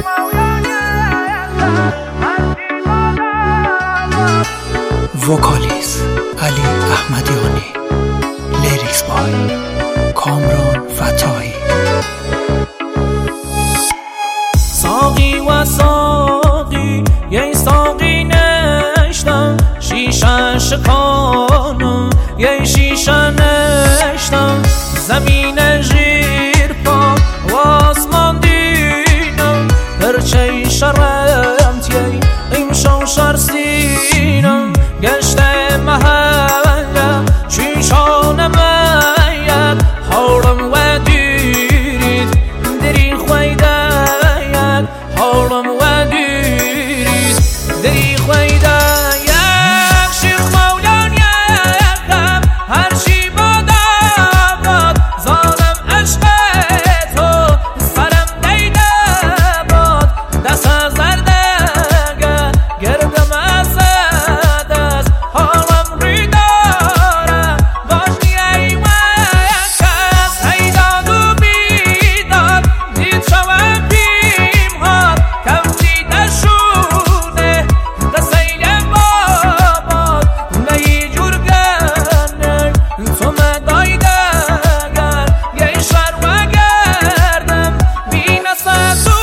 وکالیست علی احمدیانی، لیریکس بای کامران فتاحی. ساقی و ساقی یه ساقی نشتم، شیشه شکانم یه شیشه نشتم، زمین زیر پا و آسمان دیدم، پرچه شرمتیه امشان شرسینم، گشته محلم شیشان مید حالم و دیرید دری خویده حالم و دیرید دری خویده شیخ مولان یکم هرچی باد ظالم عشق تو سرم دیده باد، دست از زردگه گردم از دست حالم ری داره باشی ای وکس هیداد و بیداد دید شوم بیم ها کفتی دشونه دسیل باباد نهی جور گرنه تو مدایده گر یه شر و گردم بین سدونه.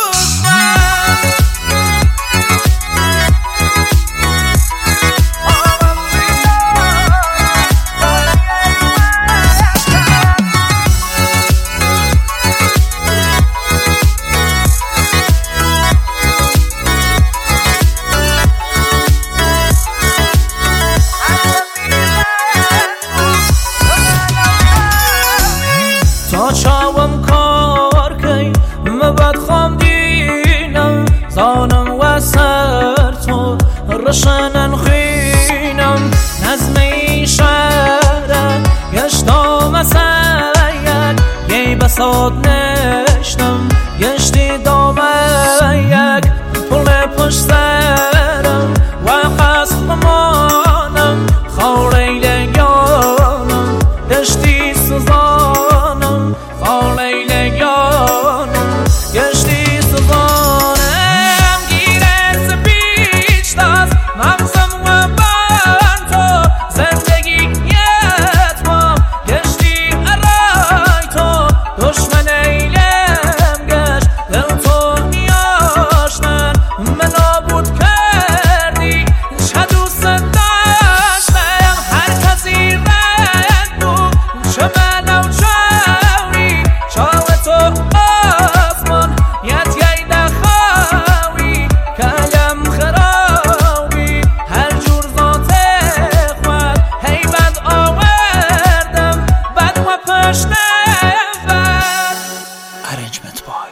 تا چاوم کار کی مبد خام دینم، زانم و سر تو رشنن خینم، نظمی شهره گشتم سید یه بساد نشتم، گشتی دامه یک پل پشت سرم و قصمانم خوری لگانم گشتی سزانم خوری لگانم گشتی سزانم گیره سپیچ دست مغزم و بند تو زندگی یتما گشتی ارای تو دشمن ایلم گشت دل تو نیاشتن من نابود کردی چه دوست داشتم هر کسی رد بود چه منو چاوی چاو تو آسمان یت ییده خواهی کلم خرابی هر جور ذات خود هی بد آوردم بد و پشت بد. ارنجمنت بای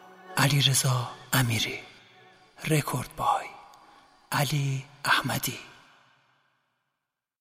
علی رضا امیری، رکورد بای علی احمدی.